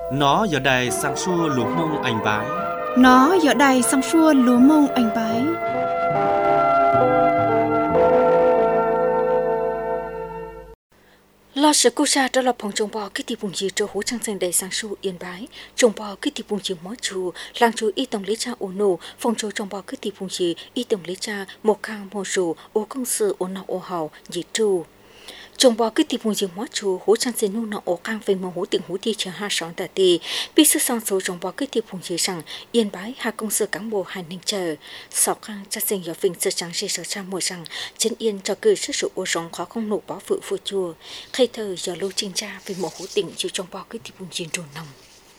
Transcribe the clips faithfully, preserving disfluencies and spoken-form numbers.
Nó giờ đài sang xua lúa mông anh bái. Nó giờ đài sang xua lúa mông anh bái. Lo sự cố sa đó là phòng trồng bò cái tiệm bùng gì cho hú trang sinh đầy sang xua yên bái trồng bò cái tiệm bùng gì mót chù làng chú y tổng lý cha ổn nổ phòng trồng trồng bò cái tiệm bùng gì y tổng lý cha một khang một rủ ô công sự ổn nọ ô hào gì trù trồng bò cái tiệm bùng gì mót chù hú trang sinh nô nọ ô khang về màu hú tiệm hú ti chờ hai sáu tờ tì bị sự sang số trồng bò cái tiệm bùng gì rằng yên bái hai công sự cán bộ hành ninh chờ sáu khang cha sinh giờ phình sự trắng sẽ sở cha mùa rằng chân yên cho cử sức sự ô rong khó không nổ bó phụ phụ chùa khai thơ giờ lưu trình tra về một hố tỉnh chịu trong bò cái tiệm bùng gì trồn nồng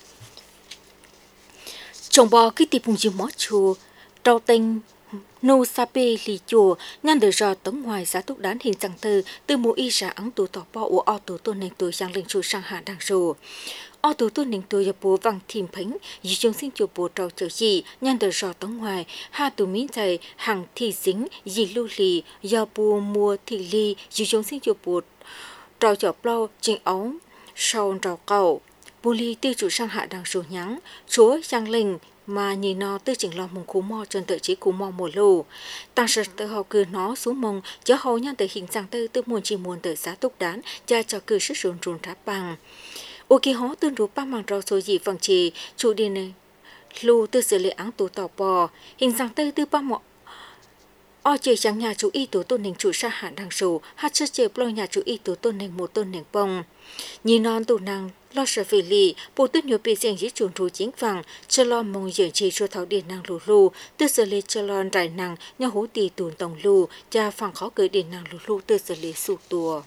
trồng bò cái tiệm bùng gì mót chùa trâu tinh nô sape lì chùa nhăn đời rò tống ngoài giá túc đán hình rằng thơ từ mùa y ra ắng tù tỏ bò ô o tù tôn nền tuổi giang lên chùa sang hạ đằng rù o tù tôn nền tuổi bùa vàng thìm phánh dì chung sinh chùa bùa trâu chờ gì nhăn đời rò tống ngoài ha tù mín dày hàng thị dính dì lưu lì do bùa mua thị ly dì chung sinh chùa bùa trâu chờ bò trình ống sầu trâu cầu bùa ly tiêu chủ sang hạ đằng rù nhắng chúa giang lên mà nhìn nó tư chỉnh lo mông cú mò trên tự chỉ cú mò mùa lù ta sợ tự họ cứ nó xuống mông chớ hầu nhân tự hình dạng tư tư muốn chỉ muốn tự giá túc đán cha cho cứ sức run run ráp bằng ô kỳ hó tương rú ba màng rau số gì phần chỉ chủ đi này lù tư xử lý áng tù tỏ bò hình dạng tư tư ba mọ o chơi chẳng nhà chủ y tù tôn nền chủ sa hạ đằng sù hát chất chơi plo nhà chủ y tù tôn nền một tôn nền bông nhìn non tù năng lo sợ phê lì bộ tuyết nhiều bị riêng dĩ chuồn rù chính vàng cho lo mong dưỡng trì cho thảo điện năng lù lù tư xử lý cho lo rải năng nhà hú tì tùn tổng lù cha phẳng khó cởi điện năng lù lù tư xử lý sụt tùa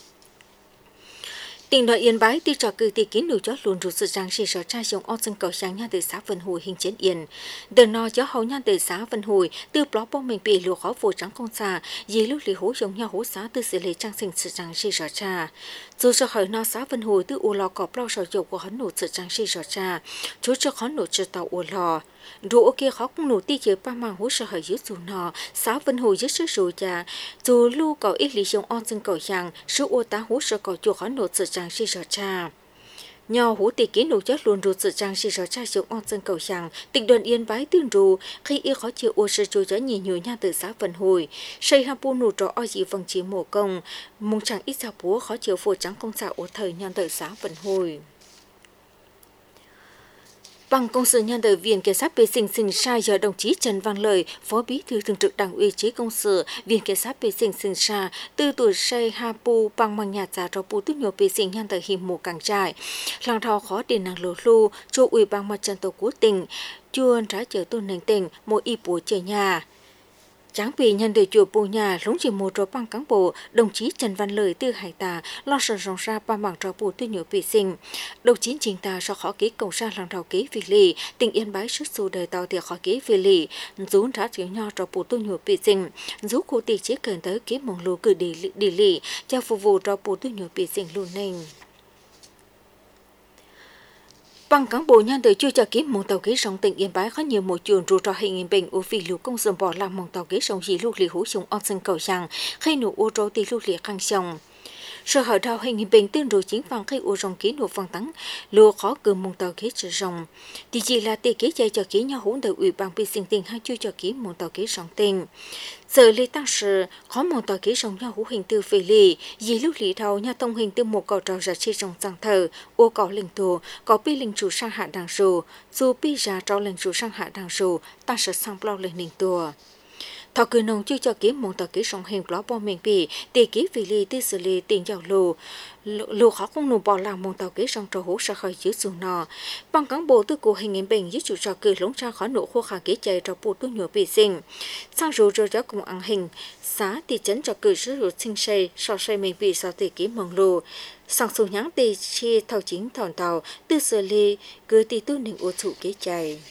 tỉnh đoàn Yên Bái đi trò cử tỷ kiến đủ cho luôn rụt sự trang sĩ sở tra dùng ôn dân cầu sáng nhà từ xã Vân Hồi hình chấn Yên đợt nọ cho hậu nhà từ xã Vân Hồi từ blog bom mình bị lùa khó vụ trắng công xã dì lúc lì hú dùng nhà hú xã từ xử lý trang sinh sự trang sĩ sở tra dù cho hỏi nó xã Vân Hồi từ u lò cọp lo sở dụng của hắn nổ sự trang sĩ sở tra chú cho hắn nổ trừ tàu u lò đủ kia khó cũng nổ ti chế ba mang hú sở hỏi dưới dù nọ xã Vân Hồi dưới sức dù cha dù lưu cầu ít lý dùng ôn dân cầu hàng sự u tá hú sở cầu chuột hắn nổ sự trang sĩ sở tra nhau hú tỷ kiến đủ chất luôn rụt sự trang sĩ sở tra dùng ôn dân cầu hàng tỉnh đoàn Yên Bái tương rù khi y khó chịu u sở chú cho nhìn nhiều nhà từ xã Vân Hồi xây hà bu nụ trọ o gì vòng chỉ mổ công mong chẳng ít sao búa khó chịu phổ trắng công xã ở thời nhà từ xã Vân Hồi bằng công sự nhân đời viện kiểm sát bê sinh sinh sai do đồng chí Trần Văn Lợi, phó bí thư thường trực đảng ủy trí công sự viện kiểm sát bê sinh sinh sai từ tuổi say ha pu bằng mang nhà trả cho pu tiếp nhiều bê sinh nhân đời hiểm mù càng trại làng thọ khó điện năng lúa lu cho ủy ban mặt trận tổ quốc tỉnh chuồn trái chở tôn nền tỉnh mỗi y bùa chơi nhà Tráng bị nhân đời chùa Bù Nhà lúng chỉ một trò bằng cán bộ, đồng chí Trần Văn Lợi từ Hải Tà lo sợ rong ra ba mảng trò bù tuyên nhớ bị sinh. Đồng chí Trình Tà do khó ký cầu ra làng đầu ký vì lì, tỉnh Yên Bái sức xu đời tàu thì khó ký vì lì, rún ra chiếu nho trò bù tuyên nhớ bị sinh, rú cụ tỷ chế cần tới ký mong lù cử đi đi lì, cho phục vụ trò bù tuyên nhớ bị sinh luôn nên. Bằng cán bộ nhân đời chưa cho kiếm một tàu ký sông tỉnh Yên Bái có nhiều một chuồn rù trò hình hình bình u phi lũ công sầm bỏ làm một tàu ký sông gì lũ lì hú sông on sân cầu rằng khi nụ ô trâu thì lũ lì khang sông. Sở hội đào hình hình bình tương đối chính bằng khi ô rong ký nụ phong tắng lúa khó cử một tàu ký trở rong. Thì chỉ là tỷ ký chạy cho ký nhau hỗn đời ủy ban bị sinh tình hay chưa cho ký một tàu ký sông tình. Giờ lý tăng sự có một tàu ký sông nhau hữu hình từ phê lì, dì lúc lý đầu nhau thông hình từ một cầu trào ra chi rong sang thờ, ô cầu linh thù, có bi linh chủ sang hạ đằng rù, dù bi ra trao linh chủ sang hạ đằng rù, ta sẽ sang bao lên linh tùa. Thọ cử nông chưa cho kiếm một tàu ký sông hình blog bom mình bị, tỷ ký vì lì tư xử lý tiền giàu lù, lù khó không nụ bỏ làm một tàu ký sông trò hú ra khỏi dưới dù nọ. Bằng cán bộ tư cụ hình hình bình dưới chủ trò cử lống ra khỏi nụ khô khả ký chạy trò bù tôi nhớ bị sinh. Sang rù rồi cho cùng ăn hình, xá tỷ chấn trò cử sử dụng sinh xây, so xây mình bị sao tỷ ký mong lù. Sang xu nhắn tỷ chi thầu chính thòn tàu, tư xử lý, cứ tỷ tu nình ô thủ ký chạy.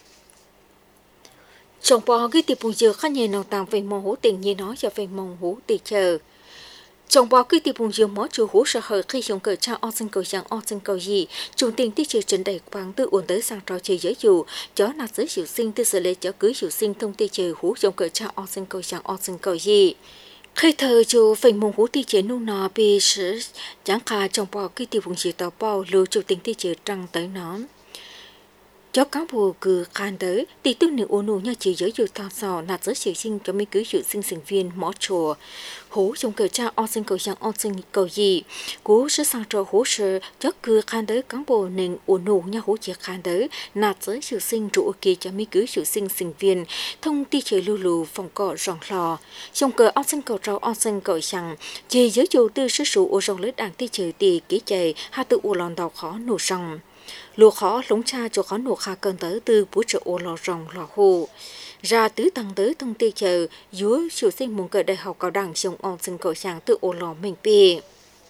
Trong bò ghi tiệp bùn dừa khá nhẹ nòng tàng về mong hú tình như nói và về mong hú tỷ chờ. Trong bò ghi tiệp bùn dừa mó chủ hú sợ hởi khi dùng cờ cha o sinh cầu dạng o sinh cầu gì, trung tình tích trừ trần đầy quang tự uốn tới sang trò chơi giới dụ, chó nạt giới hiệu sinh tư xử lệ chó cưới hiệu sinh thông tê chờ hú dùng cờ cha o sinh cầu dạng o sinh cầu gì. Khi thơ chú phình mông hú ti chế nung nọ bị sử chẳng khá trong bò cái tiêu vùng dị tàu bò lưu chủ tình ti chế trăng tới nó. Cho cán bộ cứ khan tới, thì tư nữ ô nụ nha chỉ giới dụ thao sò nạt giới sĩ sinh cho mấy cứ dự sinh sinh viên mỏ chùa. Hú trong cờ cha on sinh cầu dạng on sinh cầu gì. Cú sẽ sang trò hú sự cho cứ khan tới cán bộ nền ô nụ nha hú chỉ khan tới, nạt giới dự sinh trụ kỳ cho mấy cứ dự sinh sinh viên, thông ti chế lưu lù phòng cọ rong lò. Trong cờ on sinh cầu trao on sinh cầu dạng, chỉ giới dụ tư sức sụ ô rong lết đảng ti chế tì ký chạy, hạ tự ô lòn đào khó nụ rong. Lúa khó lúng cha cho khó nổ khá cơn tới từ bố trợ ô lò rồng lò hồ. Ra tứ tăng tới thông tê chờ, dưới chủ sinh mong cờ đại học cao đẳng trong ông sinh cầu sáng từ ô lò mình bì.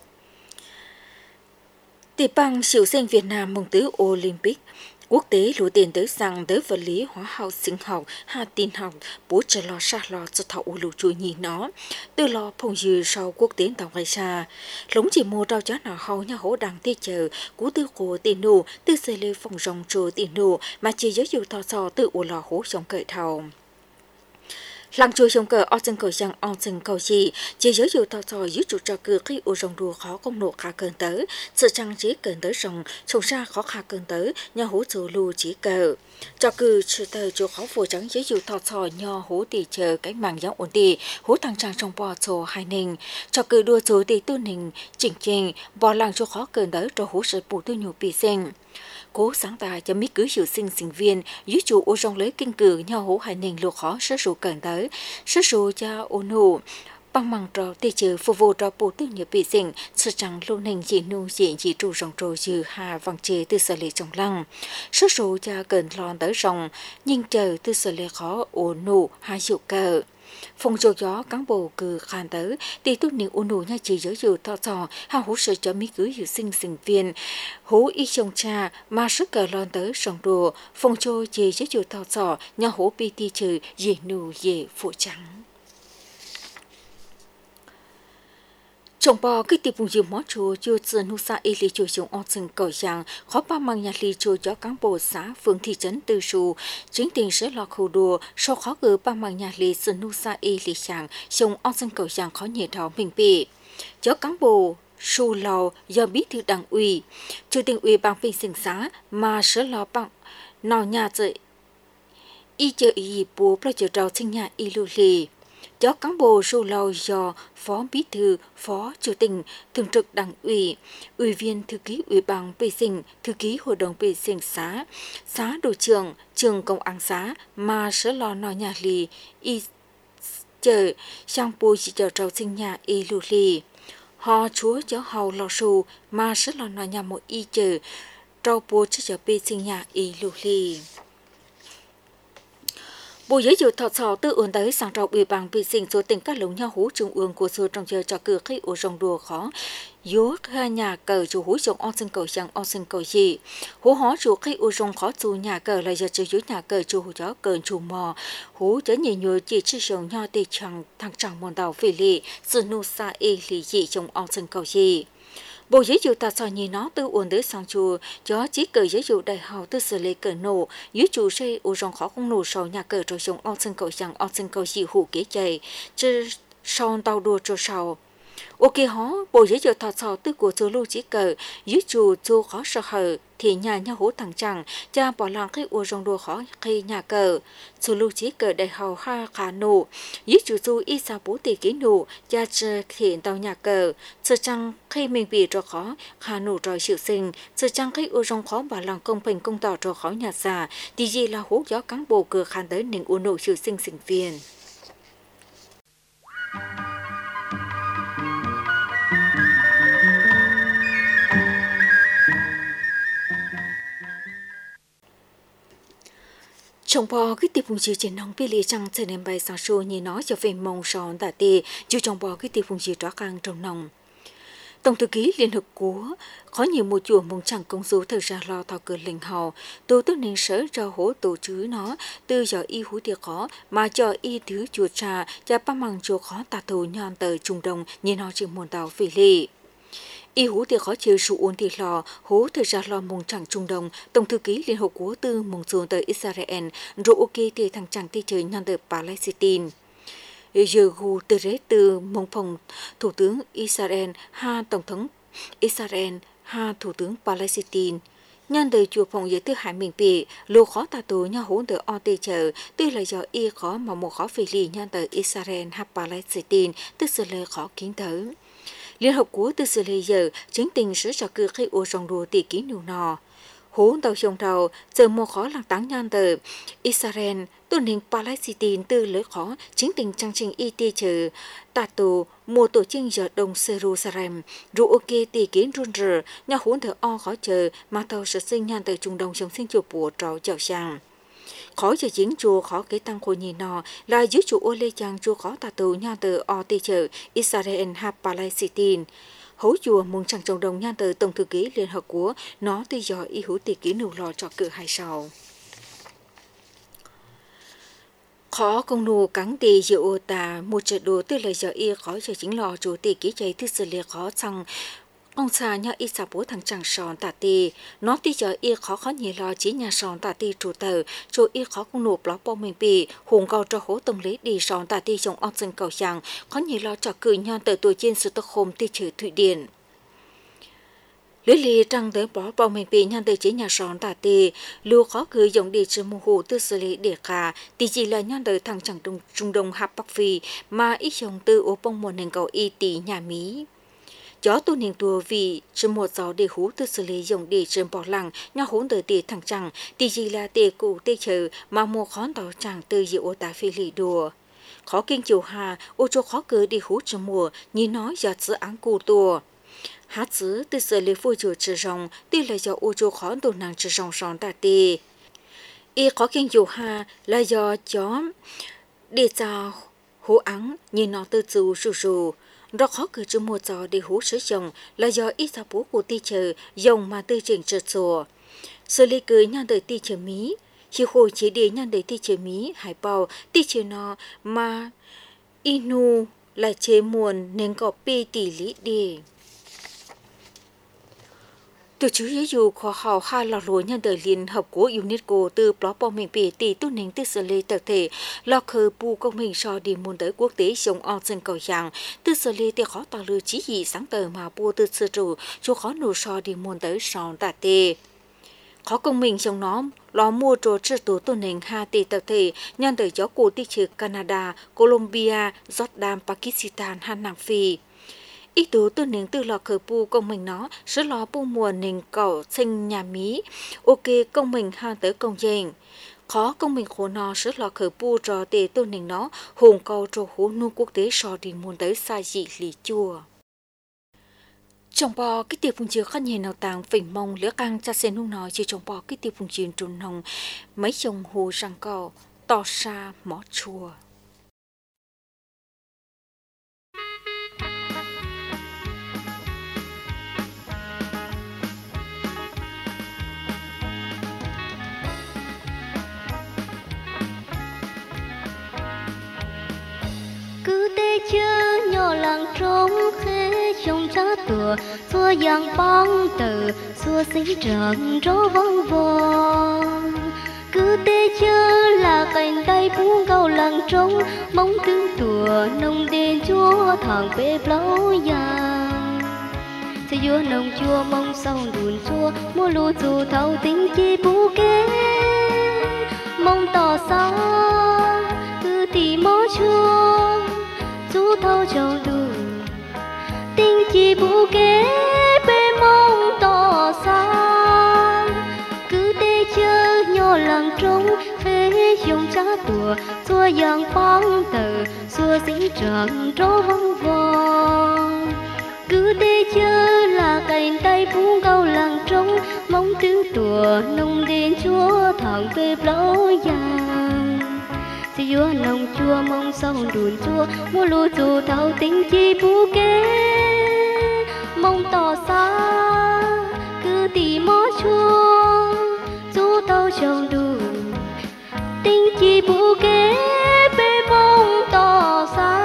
Tỷ bằng chủ sinh Việt Nam mong tứ Olympic. Quốc tế lúa tiền tới rằng tới vật lý hóa học sinh học hà tin học bố trợ lò xa lò cho thảo ô lù chui nhìn nó từ lò phong dư sau quốc tế tàu ngay xa lống chỉ mua rau chá nào hầu nhà hỗ đằng tê chờ cú tư cổ tiền nụ tư xây lê phòng rồng trồ tiền nụ mà chỉ giới dụ thọ sò từ ô lò hỗ trong cậy thầu. Lăng chui trong cờ ở chân cầu sang ở chân cầu gì chỉ giới dụ thọ sò dưới trụ trò cửa khi ô rồng đùa khó công nộ khá cơn tới sự trang trí cơn tới rồng trồng ra khó khá cơn tới nhà hỗ trợ lù chỉ cờ cho cử sự tờ chỗ khó phổ trắng giới dụ thọ sò nho hỗ tỷ chờ cái màng giống ổn đi hỗ tăng trang trong bò sổ hai nình cho cử đua số tỷ tu nình chỉnh chỉnh bò làng chỗ khó cơn tới cho hỗ trợ bù tu nhiều bị sinh. Cố sáng tạo cho mấy cứ dự sinh sinh viên dưới chủ ô rong lấy kinh cử nhau hữu hai nền lục khó sơ sụ cần tới sơ sụ cho ô nụ bằng măng trò tê trừ phục vụ trò bổ tư nhiều bị sinh sơ chẳng lưu nền dị nụ dị dị trụ rong trò dư hà vàng chê từ sở lệ trong lăng sơ sụ cho cần lòn tới rong nhưng chờ từ sở lệ khó ô nụ hai dụ cờ. Phòng chỗ gió cán bộ cử khán tới thì tốt nghiệp ôn nụ nha chỉ giới dụ thọ sò hàng hú sở cho mấy cứ dự sinh sinh viên hú y chồng cha mà sức cờ lon tới sòng đùa phòng chỗ chỉ giới dụ thọ sò nhà hú pi ti trừ dễ nụ dễ phụ trắng. Trong bò cái tiệp vùng dừa mó chùa chưa dần hú sa y lý chùa trong on sinh cầu giang khó ba mang nhà lý chùa cho cán bộ xã phường thị trấn Từ Sù chính tiền sẽ lọt khẩu đùa sau khó gỡ ba mang nhà lý dần hú sa y lý giang trong on sinh cầu giang khó nhẹ thảo mình bị cho cán bộ Sù Lầu do bí thư đảng ủy chủ tịch ủy ban phình sinh xã mà sẽ lọ bằng nào nhà dậy y chờ y bố pro chờ rau sinh nhà y lưu lì cho cán bộ Sù Lầu do phó bí thư, phó chủ tịch, thường trực đảng ủy, ủy viên thư ký ủy ban vệ sinh, thư ký hội đồng vệ sinh xã, xã đội trưởng, trường công an xã mà sở lò nò nhà lì y chờ sang bùi chỉ chờ trâu sinh nhà y lù lì. Họ chúa cho hầu lò sù mà sở lò nò nhà một y chờ trâu bùi chỉ chờ vệ sinh nhà y lù lì. Bộ giới dụ thọ sò tư ổn tới sang trào ủy ban vệ sinh số tỉnh các lồng nhau hú trung ương của số trong chờ cho cửa khi ở rồng đùa khó yếu hai nhà cờ chủ hú trong on sinh cầu sang on sinh cầu gì hú hó chủ khi ở rồng khó chủ nhà cờ là giờ chủ dưới nhà cờ chủ hú chó cờ chủ mò hú chớ nhị nhồi chỉ chỉ rồng nhau tê chẳng thằng chẳng mòn đào phê lì sự nu sa e lì gì trong on sinh cầu gì. Bộ giới dụ ta so nhìn nó tư ổn tới sang chùa, cho chỉ cờ giới dụ đại học tư xử lý cờ nổ, dưới chủ xây ổ rong khó không nổ sau nhà cờ rồi dùng on sân cầu chẳng on sân cầu dị hủ kế chạy, chứ sau tàu đua cho sau. Ok hó, bộ giới dụ ta so tư của số lưu chỉ cờ, dưới chủ chủ khó sợ hở, thì nhà nhà hố thằng chẳng, cha bỏ làng cái ổ rong đua khó khi nhà cờ. Số lưu chỉ cờ đại học ha khá nổ, dưới chủ chủ y sa bố tỷ ký nổ, cha chờ hiện tàu nhà cờ, sự chăng khi mình bị cho khó, khá nổ rồi sự sinh, sự chăng khi ổ rong khó bỏ làng công bình công tỏ cho khó nhà già, thì gì là hố gió cán bộ cờ khán tới nền ổ nổ sự sinh sinh viên. Trong bò cái tiệp vùng chiều trên nóng bị lì trăng trở nên bay sáng sủa như nó trở về mông sòn tả tê dù trong bò cái tiệp vùng chiều đó càng trong nòng. Tổng thư ký Liên Hợp Quốc có nhiều một chùa mong chẳng công số thời ra lo thọ cờ lệnh hào tổ tức nên sở cho hỗ tổ chứ nó từ giờ y hú tiệc khó mà cho y thứ chùa trà và ba măng chùa khó tà thù nhon tờ Trung Đông như nó chỉ muốn tàu phỉ lì. Y hú thì khó chịu sự uốn thì lò, hú thời ra lo mong chẳng Trung Đông, Tổng thư ký Liên Hợp Quốc tư mong xuống tới Israel, rồi ok thì thằng chẳng thì trời nhon tới Palestine. Yogu Tere từ mong phòng Thủ tướng Israel ha Tổng thống Israel ha Thủ tướng Palestine. Nhân đời chùa phòng giới tư hải mình bị lô khó ta tù nhau hỗn đỡ o tê chờ tuy là do y khó mà một khó phê lì nhân đời Israel ha Palestine tức sự lời khó kiến thở. Liên hợp quốc từ sự lời giờ chính tình sứ cho cư khi ô rong đùa tỷ ký nụ nò. Hốn tàu sông đầu giờ một khó lạc táng nhân tờ Israel tôn hình Palestine từ lưỡi khó chính tình trang trình y tê chờ tạ tù mùa tổ chức giờ đông Jerusalem rụ ok tỷ kiến run rờ nhà hốn thờ o khó chờ mà tàu sở sinh nhân tờ trung đông trong sinh chùa bùa trò chào sang. Khó cho chính chùa khó kế tăng khối nhìn nọ là dưới chùa ô lê chàng chùa khó tạ tù nhân tờ o tê chờ Israel ha Palestine. Hấu chùa mong chẳng trong đồng nhan tờ Tổng thư ký Liên Hợp Quốc nó tự do y hữu tỷ ký nụ lò cho cử hai sau. Khó công nụ cắn tì dự ô tà một trận đồ tư lời giờ y khó cho chính lò chủ tỷ ký cháy thư xử lý khó chăng ông xa nhà y xa bố thằng chẳng sòn tà tì nó tí giờ y khó khó nhị lo chỉ nhà sòn tà tì chủ tờ cho y khó công nụ blog bông mình bì hùng cầu cho hố tâm lý đi sòn tà tì trong ong dân cầu chẳng khó nhị lo cho cử nhan tờ tuổi trên sự tốc khôm tì trừ Thụy Điển. Lý lý trăng tới blog bông mình bì nhan tờ chỉ nhà sòn tà tì lưu khó cử dùng đi chứ mù hù tư xử lý để khả tì chỉ là nhan tờ thằng chẳng trung, trung đông hạp bắc phi mà ít dòng tư ố bông một nền cầu y tỷ nhà Mỹ. Gió tu niệm tùa vì trên một gió để hú từ xử lý dùng để trên bỏ lăng nhau hốn tới tì thằng chẳng tì gì là tì cụ tì chờ mà một khón tỏ chẳng từ dự ô tá phi lì đùa. Khó kinh chiều hà ô cho khó cớ đi hú trên mùa như nói giọt giữa áng cụ tùa. Hát giữ từ xử lý phôi chủ trừ rồng tì là do ô cho khó tù nàng trừ rồng sòn tà tì. Y khó kinh chiều hà là do chó để cho hú áng như nó từ dù rù rù. Rõ khó cử cho một gió để hú sử dụng là do ít giáo bố của ti chờ dùng mà tư trình trật rùa. Sự lý cưới nhan đời ti chờ Mỹ, khi hồi chế đề nhan đời ti chờ Mỹ, hải bào ti chờ nó mà inu là chế muôn nên có bê tỷ lý đi. Từ chứ giới dù khó hào hai lò lối nhân đời Liên Hợp Quốc UNESCO từ blog bóng mình bì tỷ tu nền tư xử lý tập thể lò khờ bù công mình so đi môn tới quốc tế sống on dân cầu dạng tư xử lý thì khó tạo lưu chí gì sáng tờ mà bù tư xử trụ cho khó nụ so đi môn tới sòn tà tê. Khó công mình trong nó lò mua trò trừ tố tu nền hai tỷ tập thể nhân đời gió cổ tích trừ Canada, Colombia, Jordan, Pakistan, hay Nam Phi. Ý tố từ nền từ lò khởi bù công mình nó sẽ lò bù mùa nền cầu sinh nhà Mỹ. Ok công mình hàng tới công dân. Khó công mình khổ nó sẽ lò khởi bù trò tề tu nền nó hồn cầu trò hú nu quốc tế so đi muôn tới xa dị lý chùa. Trong bò cái tiệp phùng chứa khăn nhẹ nào tàng phỉnh mông lửa căng cha sen nung nói chỉ trong bò cái tiệp phùng chứa trốn nồng mấy chồng hồ răng cầu to xa mó chùa. Cứ tê chơ nhỏ làng trống khế trong cha tựa xua giang bóng từ xua xí trợn rô vong vong. Cứ tê chơ là cành tay buông cầu làng trống mong tương tùa nông đền chúa thằng bê bláu giang. Sẽ vua nông chua mong sau đùn chua mua lù dù thâu tính chi bú kế mong tỏ xa cứ tì mó chua chú thâu châu đủ tinh chi bú kế bê mong tỏ xa cứ tê chơ nhỏ làng trống khế dùng cha tùa xua giang phong tờ xua xí trợn rô vong vong. Cứ tê chơ là cành tay buông câu làng trống mong tương tùa nông đền chúa thẳng về bláu giang. Sẽ vua nông chua mong sau đùn chua mua lù dù thâu tính chi bú kế mong tỏ xa cứ tì mó chua dù thâu chồng đủ tính chi bú kế bê mong tỏ xa.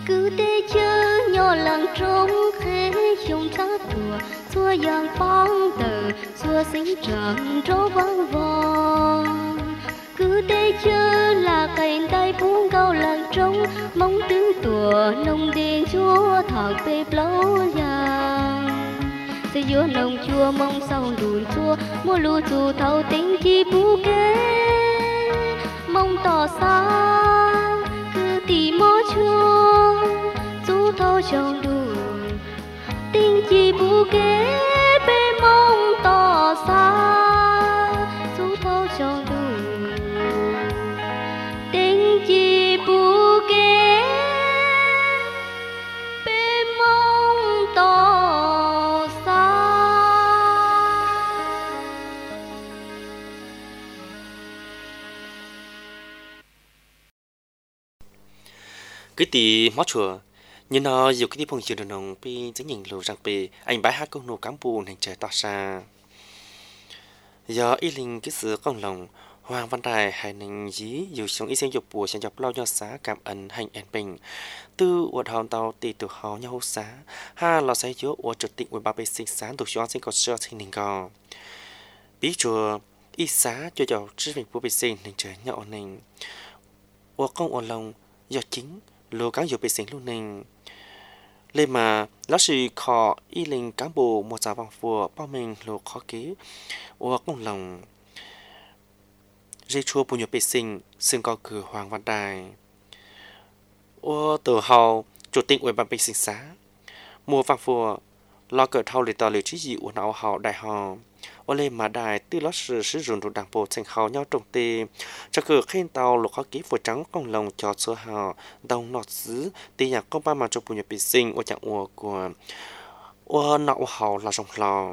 cứ để chớ nhỏ lặng trong thế dùng cha tùa xua yang băng tờ xua sinh trăng trố vang vang cứ để chớ là cành tay buông cao lặng trong mong tiếng tùa nồng đèn chúa thằng bê lâu yang sẽ vô nồng chua mong sau đùn chua mua lù chù thâu tính chi bú kế mong tỏ xa cứ tì mó chua chú thâu trong đùn tính chi bú kế bê mong tỏ xa chú thâu trong đùn tính chi bú kế bê mong tỏ xa. Cái tí mót chùa nhưng nó dù cái tí phong chiều nồng pi chính nhìn lù rằng pi anh bái hát công nô cám bù thành trời tỏ xa do ý linh cái sự công lòng Hoàng Văn Đài hay nình dí dù sống ý sinh dục bùa sẽ dọc lo do xá cảm ơn hành ẩn bình tư uột hòn tàu tì từ hò nhau xá ha lo say chứa uột trực tịnh với ba bê sinh sáng từ xóa sinh có sơ sinh nình gò bí chùa ý xá cho dọc chứ mình bùa bê sinh nình trời nhọ nình uột công uột lòng do chính lô cán dù bê sinh luôn nình lên mà lão sư khó ý linh cán bộ một giáo bằng phùa bao mình lô khó ký uột công lòng dây chua bùn nhựa bê sinh xưng có cử Hoàng Văn Đài ô từ hầu chủ tịch ủy ban bê sinh xá mùa vàng phùa lo cờ thâu để tỏ lời trí dị của nào hầu đại hò ô lên mà đài tư lót sự sử dụng đồ đảng bộ thành hầu nhau trồng tê cho cử khen tàu lục khó ký phùa trắng công lòng cho số hò đồng nọt xứ tì nhạc công ba mà cho bùn nhựa bê sinh ô chẳng ua của ô nọ hầu là rồng lò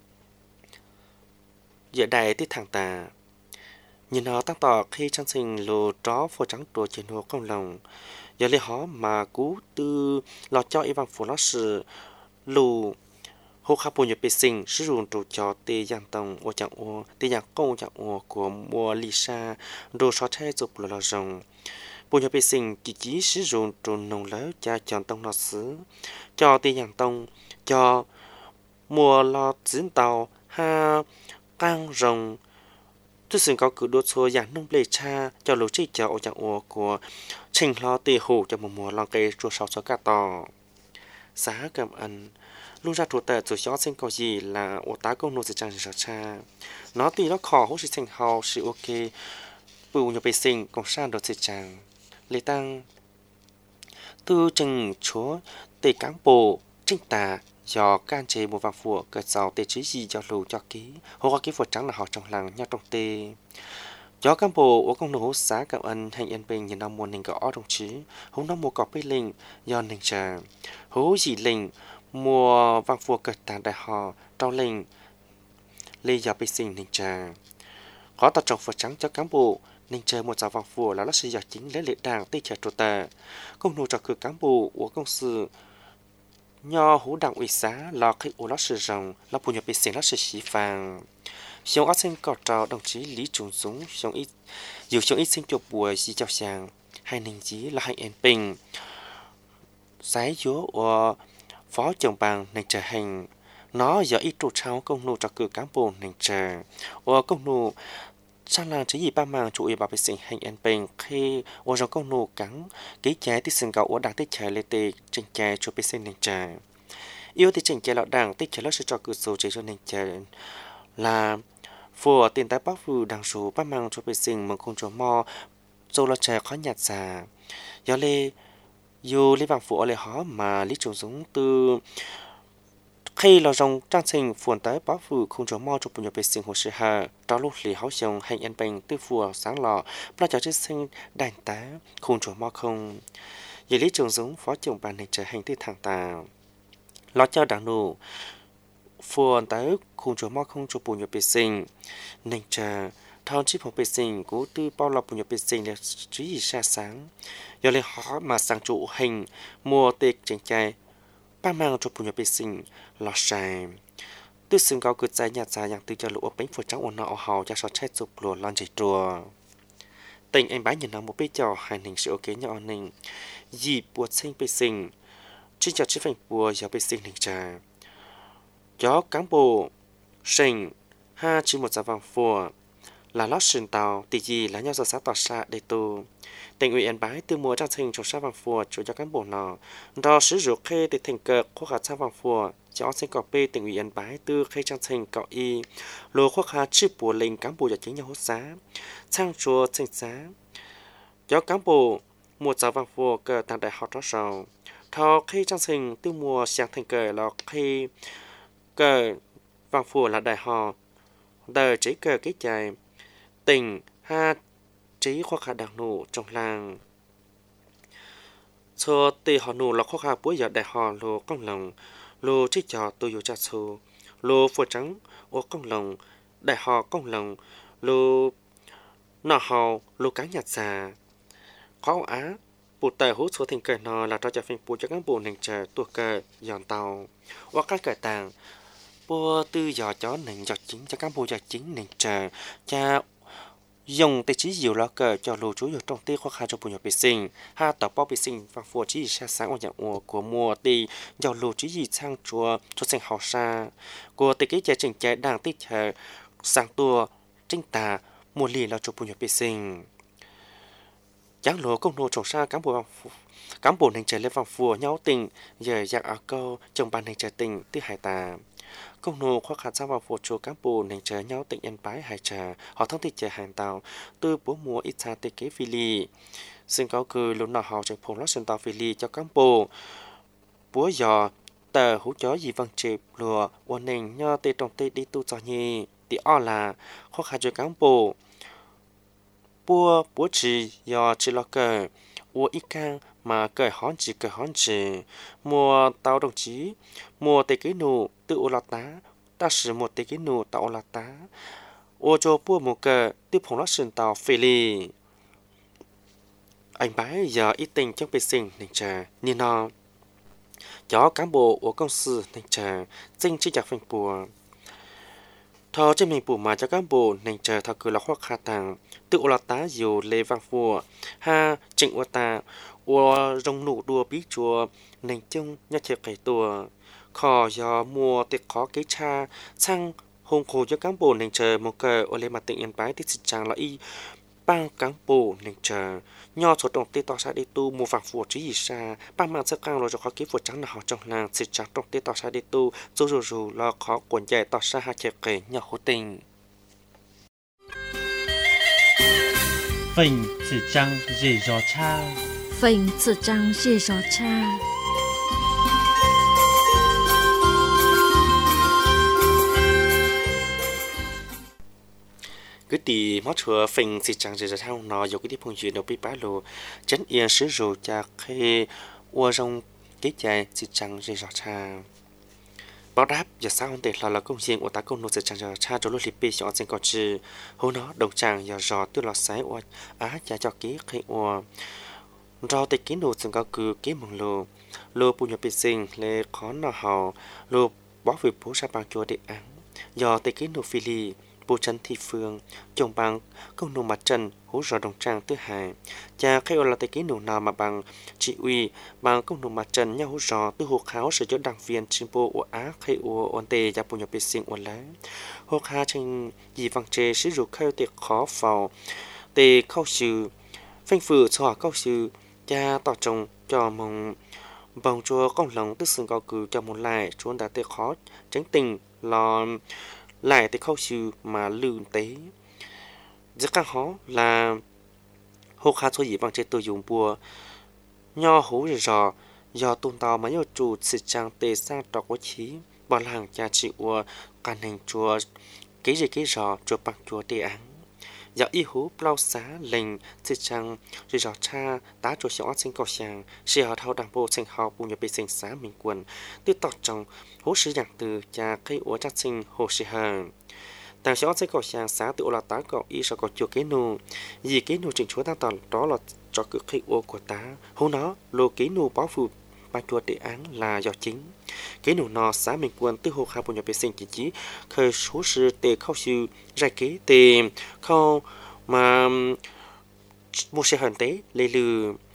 giữa đài tiết thẳng tà nhìn họ tăng tỏ khi trang sinh lô chó phô trắng đồ trên hồ công lòng giờ lấy họ mà cú tư lọ cho y vang phô nó sự lù hồ khá bùn nhập bê sinh sử dụng đồ cho tê giang tông ô chẳng ô tê giang công chẳng ô của mùa lisa đồ xóa thay dục lò lò rồng bùn nhập bê sinh chỉ chỉ sử dụng đồ nồng lớn cho chọn tông nó xứ cho tê giang tông cho mùa lò diễn tàu ha căng rồng tôi xin có cử đốt số dạng nông lệ cha cho lũ trí cho ô chẳng ô của trình lo tì hủ cho một mùa lòng cây chua sáu số cả tỏ giá cảm ơn lúc ra thủ tệ rồi cho sinh có gì là ô tá công nô sẽ chẳng sợ cha nó tì nó khó hỗ sự sinh hào sự ok bù nhập bê sinh công sản đồ sẽ chẳng lê tăng tư trình chúa tì cán bộ trinh tà do can chế một vàng phùa cờ giàu tê trí gì cho lù cho ký hồ có ký phùa trắng là họ trong làng nhau trong tê do cán bộ ở công nô xã cảm ơn hành yên bình nhìn năm mùa nình có đồng chí hôm năm mùa có bê linh do nình trà hố gì linh mùa vàng phùa cờ tàn đại họ trong linh lê giờ bê sinh nình trà có tập trồng phùa trắng cho cán bộ ninh chơi một giáo vàng phùa là nó sẽ do chính lấy lệ đảng tê trẻ trụ tà công nô cho cử cán bộ của công sự nho hú đảng ủy xã lo khi u lót sử dụng lo bùn nhập bị xén lót sử xí vàng xong ác sinh cọt trò đồng chí Lý Trung Dũng xong ít dù xong ít sinh chụp bùa gì chào sàng hai ninh chí là hai em bình sái dúa của phó trưởng bằng ninh trở hành nó giờ ít trụ trao công nô cho cử cán bộ ninh trở của công nô sang làng chỉ gì ba màng chủ yếu bảo vệ sinh hành an bình khi ở trong công nô cắn ký trái thì sinh gạo ở đảng tích trái lệ tề trình trái cho vệ sinh nền trái yêu thì trình trái lão đảng tích trái lão sẽ cho cử số chế cho nền trái là phù tiền tài bắc phù đảng số ba màng cho vệ sinh mong không cho mò dầu là trái khó nhạt già do lê dù lê vàng phù ở lê hó mà Lý Trung Dũng từ khi là dòng trang trình phồn tới báo phù không cho mò cho bộ nhập vệ sinh hồ sơ hà đó lúc lì háo dòng hành an bình tư phù sáng lò bao cho chức sinh đàn tá không cho mò không vì Lý Trường Dũng phó trưởng ban hành trở hành tư thẳng tà lo cho đảng nụ phồn tới không cho mò không cho bộ nhập vệ sinh nên chờ thao chip học vệ sinh của tư bao lọc bộ nhập vệ sinh là trí gì xa sáng do lấy họ mà sang chủ hình mua tiệc chỉnh trai ba mang cho bộ nhập vệ sinh lọt sai tư xưng cao cực dài nhạt dài yang tư cho lũ bánh phở trắng ổn nọ hào cho sót chết dục lùa lon chạy trùa tình anh bái nhìn nó một bê trò hai ninh sự ok nhỏ ninh dì bùa sinh bê sinh chỉ cho chỉ phanh bùa giờ bê sinh hình trà gió cán bộ sinh ha chỉ một giờ vàng phùa là lót sườn tàu tỷ gì là nhau giờ sát tỏ xa để tu tỉnh ủy yên bái từ mùa trang sinh cho sát vàng phùa chủ cho cán bộ nọ do sử dụng khê để thành cờ khoa khả sát vàng phùa cho sinh cọ bê tỉnh ủy yên bái từ khê trang sinh cọ y lô khoa khả chỉ bùa linh cán bộ giờ chính nhau hốt giá sang chùa sinh giá gió cán bộ một giờ vàng phùa cờ tàng đại học đó sầu thọ khê trang sinh từ mùa sáng thành cờ là khê cờ vàng phùa là đại họ đời chỉ cờ cái chạy tỉnh ha trí khoa khả đặc nụ trong làng cho tì họ nụ là khoa khả bối giờ đại họ lô công lòng lô trí cho tôi dù cha su lô phùa trắng ô công lòng đại họ công lòng lô nọ họ lô cá nhạt già khó á bộ tài hút số thành cờ nọ là cho trả phim bộ cho các bộ nền trời tua cờ giòn tàu hoặc các cờ tàng bộ tư giò chó nền giọt chính cho các bộ giọt chính nền trời cha dùng để chỉ dịu lá cờ cho lô chú ở trong tê khoa khai cho bộ nhập vệ sinh ha tập bao vệ sinh và phù chỉ xa sáng ở nhà ủa của mùa tì do lô chỉ gì sang chùa cho sinh hào xa của tê cái chạy trình chạy đang tích chờ sang tua trinh tà mùa lì là cho bộ nhập vệ sinh giáng lúa công nô trồng xa cán bộ cán bộ nền trời lên vòng phùa nhau tình giờ giặc ở câu trồng bàn nền trời tình tư hải tà công nô khoa khả sang vòng phùa chùa cán bộ nền trời nhau tình yên bái hải trà họ thông tin trời hàng tàu từ bố mùa ít xa tê kế phi ly xin cáo cười lúc nào họ chạy phồng lót sân tàu phi ly cho cán bộ búa giò tờ hú chó gì văng chịp lùa ổn nền nho tê trồng tê đi tu cho nhi tí o là khoa khả chùa cán bộ bùa bố chỉ do chỉ lo cờ ua ít cang mà cờ hón chỉ cờ hón chỉ mùa tàu đồng chí mùa tây cái nụ tự ô lạt tá ta sử một tây cái nụ tàu lạt tá ô cho bùa mùa cờ tiếp phong lót sườn tàu phê ly anh bái giờ ít tình trong vệ sinh nền trà như nó chó cán bộ của công sư nền trà danh chỉ chặt phanh bùa thọ trên mình bù mà cho cán bộ nền trời thọ cứ là khoác khả tàng tự là tá diều lê vang phùa ha trịnh ô ta ô rong nụ đua bí chùa nền chung nhắc thiệt cái tua khó do mua tiệc khó cái cha sang hùng khổ cho cán bộ nền trời một cờ ô lê mặt tỉnh yên bái thì chàng là y bang cán bộ nền trời nho số đồng tê tỏ xa đi tu mua vàng phùa trí gì xa bang mạng sắc căng rồi cho khó ký phùa trắng là họ trong làng xịt trắng đồng tê tỏ xa đi tu dù dù dù lo khó cuốn chạy tỏ xa hạ chè kể nhỏ hỗ tình phình chỉ trăng dì gió cha phình chỉ trăng dì gió cha cứ tì mót chùa phình xịt trắng dì gió thao nó dù cái đi phong chuyện đâu bị bá lô chấn yên sử dụng cha khi ua rong cái chạy xịt trắng dì gió cha bảo đáp giờ sao không thể là là công riêng của ta công nô sẽ chẳng giờ cha cho lúc liệp bị chọn sinh có chữ hôm đó đồng chàng giờ rò tiêu lọt sái của á cha cho ký khi của rò tịch ký nô sinh có cứ ký mừng lô lô bù nhập bị sinh lê khó nọ hào lô bó vì bố sa bằng chùa địa án giờ tịch ký nô phi ly bố chân thị phương chồng bằng công nô mặt trần hú rò đồng chàng thứ hai cha khi là tịch ký nô nào mà bằng chị uy bằng công nô mặt trần nhau hú rò tư hộ kháo sử dụng đảng viên chim bộ của á khi u ôn tề gia bù nhập bị sinh ôn lá hộ khá trên gì văng chê sử dụng khơi tiệc khó phào tề khâu sư phanh phử cho khâu sư cha tỏ chồng cho mong bồng chùa công lòng tức xưng cao cử cho một lại chuôn đã tiệc khó tránh tình lo lại tiệc khâu sư mà lưu tế rất càng khó là hộ khá cho gì văng chê tôi dùng bùa nho hú rò do tôn tàu mà nhiều chủ sự trang tề sang trọ của chí bỏ làng cha chị ua càn hình chùa cái gì cái rò chùa bằng chùa đề án do y hú bao xá lệnh sự trang rồi rò cha tá chùa xó sinh cầu sàng sẽ họ thao đảng bộ sinh họ bù nhập bị sinh xá mình quần tư tọt trong hú sử giảng từ cha cây ua chắc sinh hồ sĩ hờn tàng xó sinh cầu sàng xá tự là tá cậu y sao có chùa cái nô gì cái nô trình chúa ta toàn đó là cho cứ cây ua của tá hú nó lô cái nô báo phụ ba chùa đề án là do chính cái nụ nọ xã mình quân tư hộ khai bộ nhập vệ sinh chỉ chỉ khởi số sự tề khâu sư ra kế tề khâu mà một xe hận tế lê lư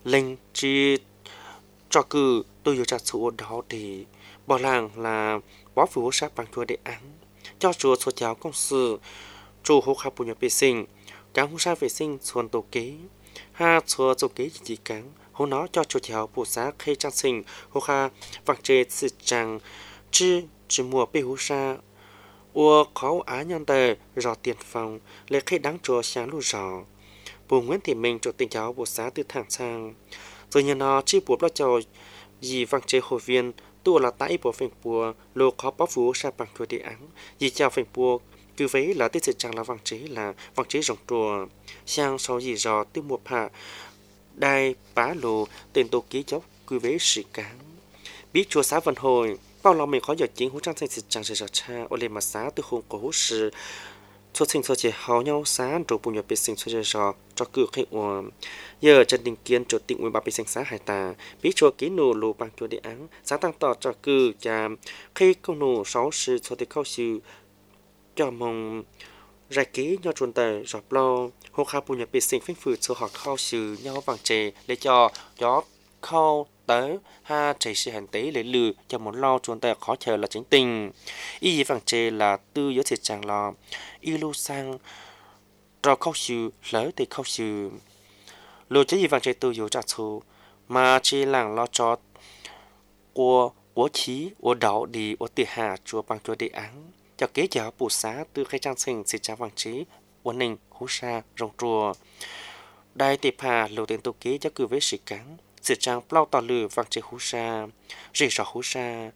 lên chỉ cho cử tôi cho số đó thì bỏ làng là bỏ phụ sát bằng chùa để án cho chùa số cháu công sự chủ hộ khắp bùn nhập vệ sinh cán hú sa vệ sinh xuân tổ kế ha chùa tổ kế chỉ cán hú nó cho chùa cháu bù sát khi trang sinh hộ kha vạc chế sự trang chứ chỉ mùa bê hú sa ua khó á nhân tờ rò tiền phòng lệ khi đáng chùa sáng lù rò bù Nguyễn Thị Minh cho tình cháu bù sát từ thẳng sang rồi nhà nó chỉ buộc lo cho gì vạc chế hội viên tu là tại bộ phim bùa lô khó báo phú sa bằng chùa địa án gì chào phim bùa cứ vấy là tiết sự chẳng là văn chế là văn chế rộng chùa sang sau gì dò tiêu một hạ đai bá lô tên tô ký chốc cứ vấy sĩ cán biết chùa xã vận hồi bao lòng mình khó giờ chính hú trang thành sự chẳng sẽ rõ cha ô lên mà xã từ hôn của hú sự cho sinh cho chị hào nhau xã rồi bùn nhập bị sinh cho rõ cho cự khi uổng giờ chân đình kiên cho tịnh nguyên bà bị sinh xã hải tà biết cho ký nô lô bằng cho địa án xã tăng tỏ cho cự cha khi công nô sáu sự cho thì khâu sự cho mong ra ký nhau chuẩn tờ rõ lo hồ khá bùn nhập bị sinh phinh phử cho họ khâu sự nhau bằng chè để cho gió khâu tới ha chạy sự hành tế lấy lừa cho muốn lo chuẩn tờ khó chờ là chính tình y vàng chè là tư giới thiệt chẳng lo y lưu sang cho khâu sự lỡ thì khâu sự lừa chế y vàng chè tư yếu trả thù mà chỉ làng lo cho của của chí của đảo đi của tiền hà chùa bằng chùa địa án cho kế giáo bù xá từ khai trang sinh sĩ trả vàng trí của ninh hú sa rong chùa đại tiệp hà lô tiền tu kế cho cử với sĩ cắn sĩ trang plau tỏ lử vàng trí hú sa rì rõ hú sa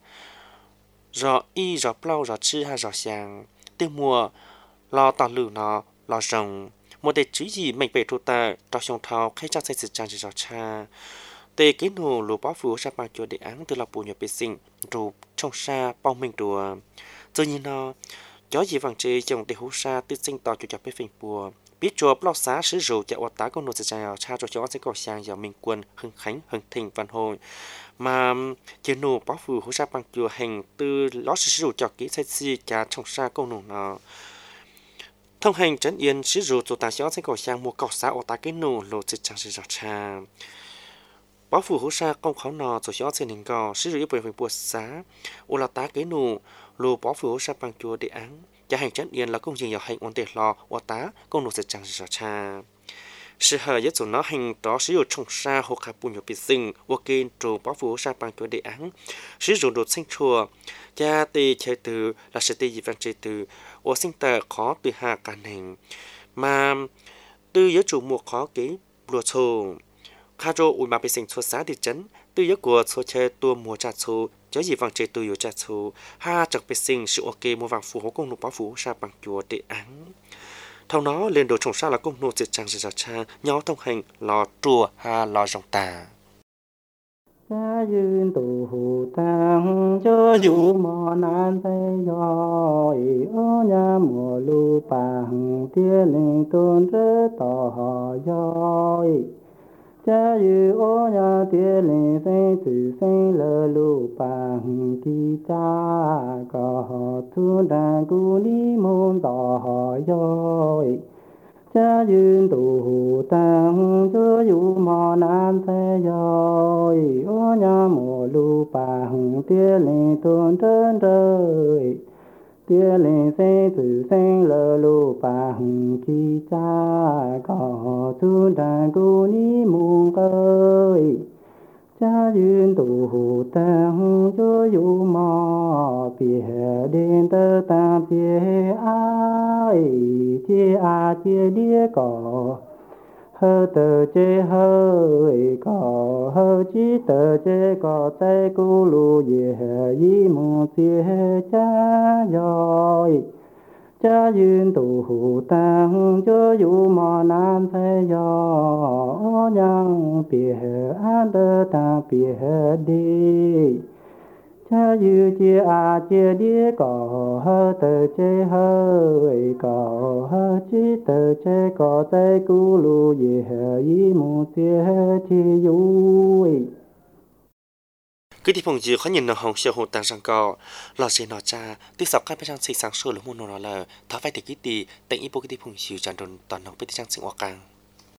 rõ y rõ plau rõ chư ha rõ sàng từ mùa lo tỏ lử nó lo rồng một đề chữ gì mình bể thu ta cho xong thao khai trang sinh sĩ trang rì rõ cha tê kế nô lô bó phú sa bằng chùa địa án từ là bù nhập bê sinh rụp trong sa bao mình đùa rồi nhìn nó gió gì vàng chơi chồng để hú sa tự sinh tỏ cho chập bê phình bùa biết chùa bao xá sứ rượu chạy ọt tá con nô sẽ chào cha cho cháu sẽ có sang giờ minh quân hưng khánh hưng thịnh văn hồi mà chơi nô bó phù hú sa bằng chùa hành từ lót sứ rượu cho kỹ sai si cha trong sa con nô nó thông hành trấn yên sứ rượu cho ta cháu sẽ có sang mua cỏ xá ọt tá cái nô lộ sẽ chẳng sẽ rõ cha bó phù hú sa công khó nọ cho cháu sẽ nín gò sứ rượu bởi phình bùa xá ô là tá cái nô lô bó phù sa bằng chùa địa án gia hành trấn yên là công trình giáo hành ổn định lo ổn tá công nô sẽ chẳng rõ cha sự hở nhất số nó hành đó sử dụng trong sa hoặc khả bùn nhập bị sinh ok trù bó phù sa bằng chùa địa án sử dụng đột sinh chùa cha tì chơi từ là sự tì dị văn chơi từ ô sinh tờ khó từ hạ cả nền mà từ giới chủ một khó ký lùa chù khá rô ủi mà bị sinh chùa xá địa chấn từ giới của chùa chơi tua mùa trà chù cho gì vàng chơi từ yếu trà chù ha chẳng bị sinh sự ok mua vàng phù hộ công nụ báo phù sa bằng chùa địa án thâu nó lên đồ trồng sa là công nụ sẽ chẳng sẽ ra cha nhau thông hành lò chùa ha lò rồng tà cha duyên tù hù tăng cho dù mò nan tay giỏi ô nhà mùa lu bằng tia linh tôn rớ tỏ họ giỏi cha yu ô nhà tia linh sinh từ sinh lơ lu bằng kỳ cha có thu đàn cu ni môn tỏ họ giỏi cha yu tù hù tăng cho yu mò nan thế giỏi ô nhà mùa lu bằng tia linh tôn trơn rơi tia linh sinh từ sinh lơ lu bằng kỳ cha có thu đàn cu ni môn ơi cha duyên tù hù tăng cho yu mò bìa đến tơ ta bìa ai chia a chia đĩa cỏ hơ tờ chê hơi cỏ hơ chi tờ chê cỏ tay cu lu ye yi mu chia cha giỏi cha duyên tù hù tăng cho yu mò nan thế gió nhang bìa an tơ ta bìa đi cha yu chia a chia đĩa cỏ hơ tờ chê hơi cỏ hơ chi tờ chê cỏ tay cu lu ye yi mu chia chi yu cứ đi phòng dừa khó nhìn nó hồng siêu hồ tăng sang cò lò xì nọ cha từ sọc các bên trong sinh sáng sôi lúa mua nó là tháo vai từ kí tì tại ít bộ cái đi phòng dừa tràn đồn toàn nóng bên trong sinh hoa càng